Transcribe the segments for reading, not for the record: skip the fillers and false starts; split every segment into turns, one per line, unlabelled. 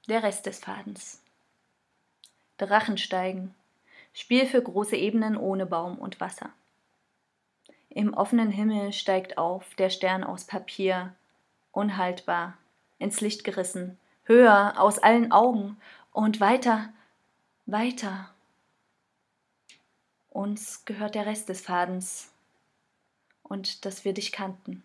Der Rest des Fadens. Drachensteigen. Spiel für große Ebenen ohne Baum und Wasser. Im offenen Himmel steigt auf der Stern aus Papier, unhaltbar, ins Licht gerissen, höher, aus allen Augen und weiter, weiter. Uns gehört der Rest des Fadens und dass wir dich kannten.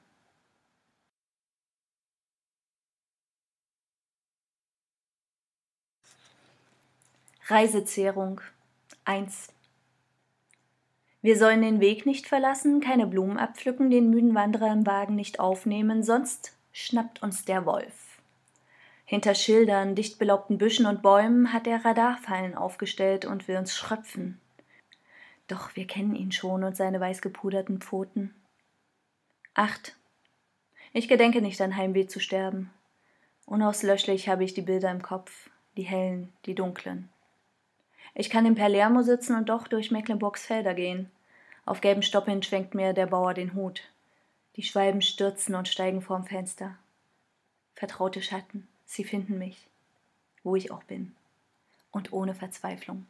Reisezehrung 1. Wir sollen den Weg nicht verlassen, keine Blumen abpflücken, den müden Wanderer im Wagen nicht aufnehmen, sonst schnappt uns der Wolf. Hinter Schildern, dicht belaubten Büschen und Bäumen hat er Radarfallen aufgestellt und will uns schröpfen. Doch wir kennen ihn schon und seine weißgepuderten Pfoten. 8. Ich gedenke nicht an Heimweh zu sterben. Unauslöschlich habe ich die Bilder im Kopf, die hellen, die dunklen. Ich kann in Palermo sitzen und doch durch Mecklenburgs Felder gehen. Auf gelben Stoppeln schwenkt mir der Bauer den Hut. Die Schwalben stürzen und steigen vorm Fenster. Vertraute Schatten, sie finden mich, wo ich auch bin, und ohne Verzweiflung.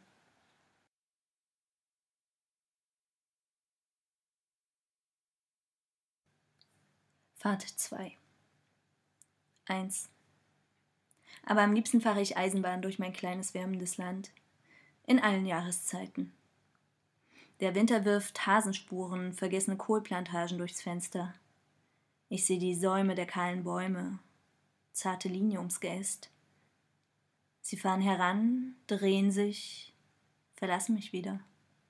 Fahrt 2. 1. Aber am liebsten fahre ich Eisenbahn durch mein kleines wärmendes Land. In allen Jahreszeiten. Der Winter wirft Hasenspuren, vergessene Kohlplantagen durchs Fenster. Ich sehe die Säume der kahlen Bäume, zarte Linie ums Geäst. Sie fahren heran, drehen sich, verlassen mich wieder.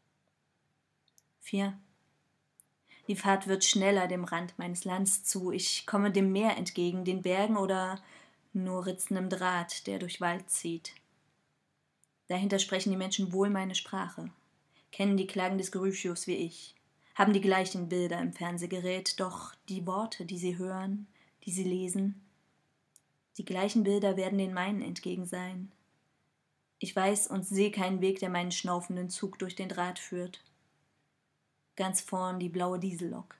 4. Die Fahrt wird schneller dem Rand meines Lands zu. Ich komme dem Meer entgegen, den Bergen oder nur ritzendem Draht, der durch Wald zieht. Dahinter sprechen die Menschen wohl meine Sprache, kennen die Klagen des Gryphius wie ich, haben die gleichen Bilder im Fernsehgerät, doch die Worte, die sie hören, die sie lesen, die gleichen Bilder werden den meinen entgegen sein. Ich weiß und sehe keinen Weg, der meinen schnaufenden Zug durch den Draht führt. Ganz vorn die blaue Diesellok.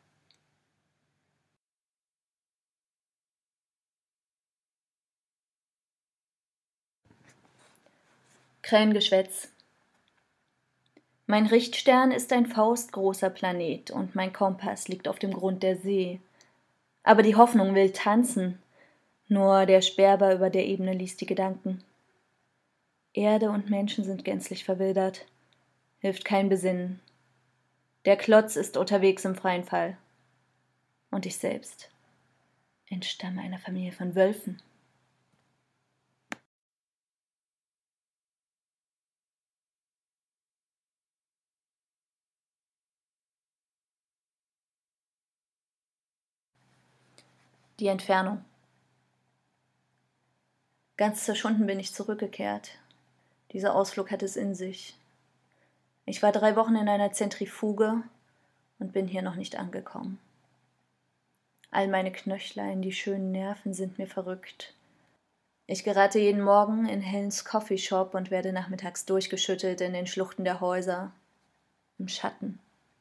Krähengeschwätz. Mein Richtstern ist ein faustgroßer Planet und mein Kompass liegt auf dem Grund der See. Aber die Hoffnung will tanzen, nur der Sperber über der Ebene liest die Gedanken. Erde und Menschen sind gänzlich verwildert, hilft kein Besinnen. Der Klotz ist unterwegs im freien Fall. Und ich selbst entstamme einer Familie von Wölfen. Die Entfernung. Ganz zerschunden bin ich zurückgekehrt. Dieser Ausflug hat es in sich. Ich war 3 Wochen in einer Zentrifuge und bin hier noch nicht angekommen. All meine Knöchlein, die schönen Nerven sind mir verrückt. Ich gerate jeden Morgen in Helens Coffeeshop und werde nachmittags durchgeschüttelt in den Schluchten der Häuser, im Schatten.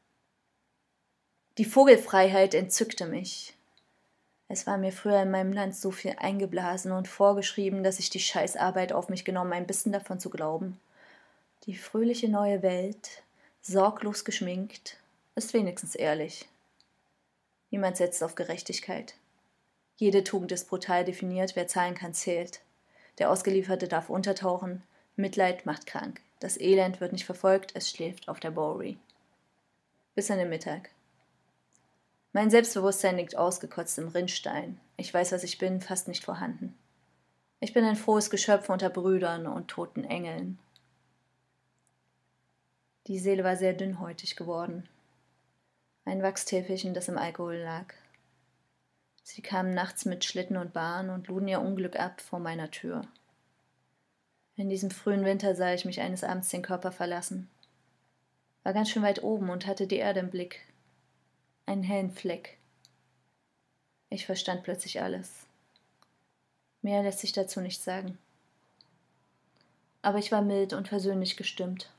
Die Vogelfreiheit entzückte mich. Es war mir früher in meinem Land so viel eingeblasen und vorgeschrieben, dass ich die Scheißarbeit auf mich genommen, ein bisschen davon zu glauben. Die fröhliche neue Welt, sorglos geschminkt, ist wenigstens ehrlich. Niemand setzt auf Gerechtigkeit. Jede Tugend ist brutal definiert, wer zahlen kann, zählt. Der Ausgelieferte darf untertauchen, Mitleid macht krank. Das Elend wird nicht verfolgt, es schläft auf der Bowery. Bis an den Mittag. Mein Selbstbewusstsein liegt ausgekotzt im Rinnstein. Ich weiß, was ich bin, fast nicht vorhanden. Ich bin ein frohes Geschöpf unter Brüdern und toten Engeln. Die Seele war sehr dünnhäutig geworden. Ein Wachstäfelchen, das im Alkohol lag. Sie kamen nachts mit Schlitten und Bahn und luden ihr Unglück ab vor meiner Tür. In diesem frühen Winter sah ich mich eines Abends den Körper verlassen. War ganz schön weit oben und hatte die Erde im Blick. Einen hellen Fleck. Ich verstand plötzlich alles. Mehr lässt sich dazu nicht sagen. Aber ich war mild und versöhnlich gestimmt.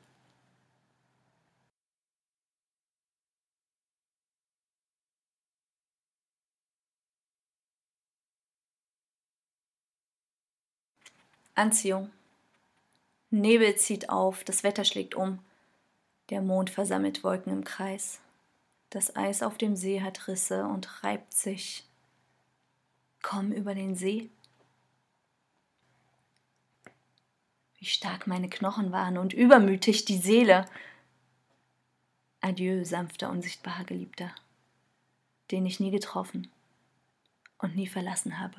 Anziehung. Nebel zieht auf, das Wetter schlägt um. Der Mond versammelt Wolken im Kreis. Das Eis auf dem See hat Risse und reibt sich. Komm über den See. Wie stark meine Knochen waren und übermütig die Seele. Adieu, sanfter, unsichtbarer Geliebter, den ich nie getroffen und nie verlassen habe.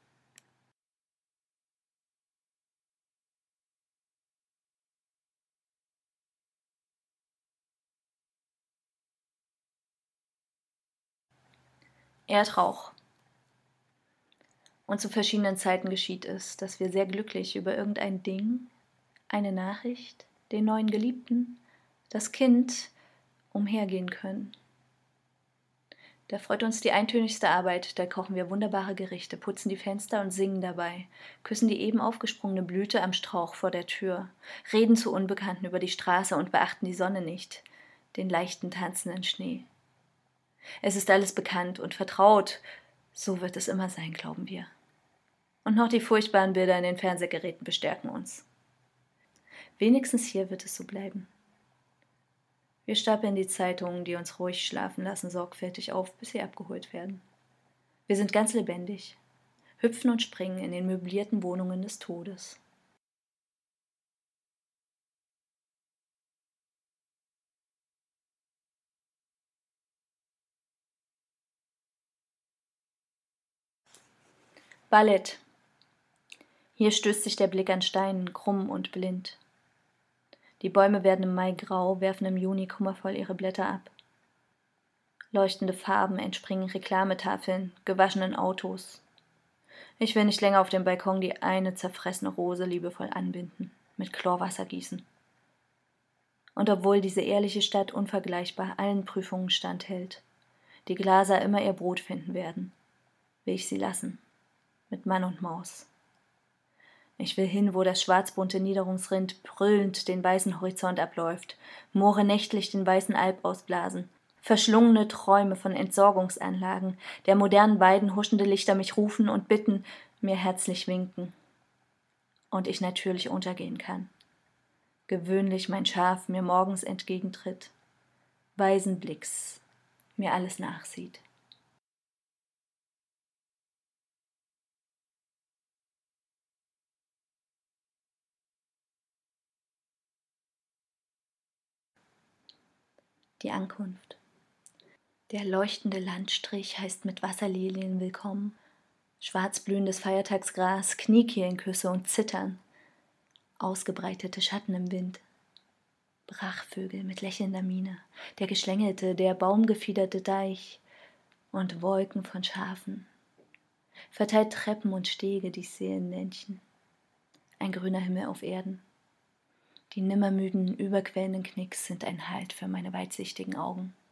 Erdrauch. Und zu verschiedenen Zeiten geschieht es, dass wir sehr glücklich über irgendein Ding, eine Nachricht, den neuen Geliebten, das Kind umhergehen können. Da freut uns die eintönigste Arbeit, da kochen wir wunderbare Gerichte, putzen die Fenster und singen dabei, küssen die eben aufgesprungene Blüte am Strauch vor der Tür, reden zu Unbekannten über die Straße und beachten die Sonne nicht, den leichten tanzenden Schnee. Es ist alles bekannt und vertraut, so wird es immer sein, glauben wir. Und noch die furchtbaren Bilder in den Fernsehgeräten bestärken uns. Wenigstens hier wird es so bleiben. Wir stapeln die Zeitungen, die uns ruhig schlafen lassen, sorgfältig auf, bis sie abgeholt werden. Wir sind ganz lebendig, hüpfen und springen in den möblierten Wohnungen des Todes. Ballett. Hier stößt sich der Blick an Steinen, krumm und blind. Die Bäume werden im Mai grau, werfen im Juni kummervoll ihre Blätter ab. Leuchtende Farben entspringen Reklametafeln, gewaschenen Autos. Ich will nicht länger auf dem Balkon die eine zerfressene Rose liebevoll anbinden, mit Chlorwasser gießen. Und obwohl diese ehrliche Stadt unvergleichbar allen Prüfungen standhält, die Glaser immer ihr Brot finden werden, will ich sie lassen, mit Mann und Maus. Ich will hin, wo das schwarzbunte Niederungsrind brüllend den weißen Horizont abläuft, Moore nächtlich den weißen Alp ausblasen, verschlungene Träume von Entsorgungsanlagen, der modernen Weiden huschende Lichter mich rufen und bitten, mir herzlich winken. Und ich natürlich untergehen kann. Gewöhnlich mein Schaf mir morgens entgegentritt, weisen Blicks mir alles nachsieht. Die Ankunft. Der leuchtende Landstrich heißt mit Wasserlilien willkommen, schwarzblühendes Feiertagsgras, Kniekehlenküsse und Zittern, ausgebreitete Schatten im Wind, Brachvögel mit lächelnder Miene, der geschlängelte, der baumgefiederte Deich und Wolken von Schafen, verteilt Treppen und Stege, die Seelenländchen, ein grüner Himmel auf Erden. Die nimmermüden, überquellenden Knicks sind ein Halt für meine weitsichtigen Augen.